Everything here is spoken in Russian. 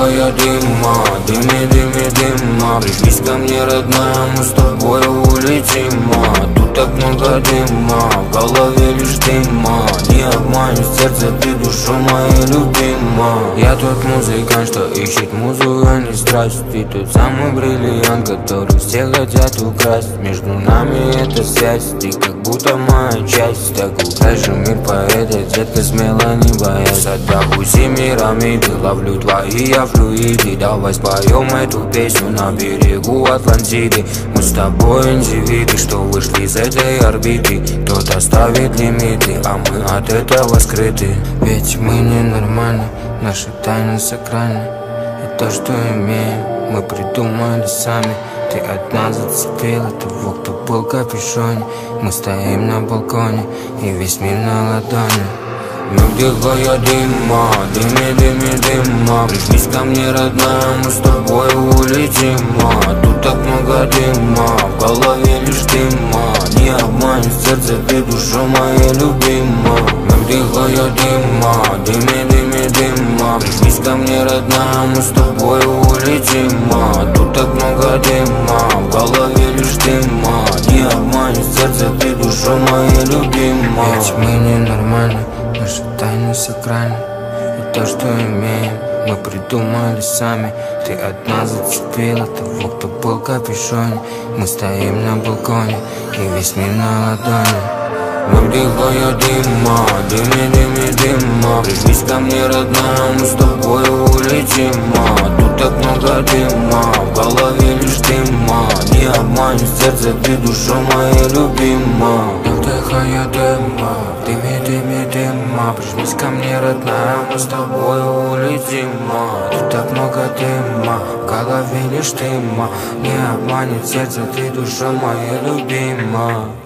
дыхая дыма, дыми, дыми, дыма. Прижмись ко мне, родная, мы с тобой улетим. Тут так много дыма, в голове лишь дыма. Не обманешь сердце, ты душу моя любима. Я тот музыкант, что ищет музу, а не страсть. Ты тот самый бриллиант, который все хотят украсть. Между нами эта связь, ты как будто моя часть. Так украй же мир поэта, детка, смело не боясь. Отдохуй мирамиды, ловлю твои я флюиды. Давай споем эту песню на берегу Атлантиды. Мы с тобой индивиды, что вышли из этой орбиты. Кто-то ставит лимиты, а мы от этого скрыты. Ведь мы ненормальны, наши тайны сакральны. И то, что имеем, мы придумали сами. Ты одна зацепила того, кто был в капюшоне. Мы стоим на балконе, и весь мир на ладони. Мы вдыхая дыма, дыми, дыми, дыма. Прижмись ко мне, родная, мы с тобой улетим. Тут так много дыма, в голове лишь дыма. Не обманешь сердце, ты душа моя любима. Мы вдыхая дыма, дыми, дыми, дыма. Прижмись ко мне, родная, мы с тобой улетим. Тут так много дыма, в голове лишь дыма. Не обманешь сердце, ты душа моя любима. Ведь мы ненормальны, наши тайны сакральны. И то, что имеем, мы придумали сами. Ты одна зацепила того, кто был в капюшоне. Мы стоим на балконе, и весь мир на ладони. Мы вдыхая дыма, дыми, дыми, дыма. Прижмись ко мне, родная, мы с тобой улетим. Тут так много дыма, в голове лишь дыма. Не обманешь сердце, ты душа моя любима. Вдыхая дыма, дыми, дыми, дыма. Прижмись ко мне, родная, мы с тобой улетим. Тут так много дыма, в голове лишь дыма. Не обманет сердце, ты душа моя любима.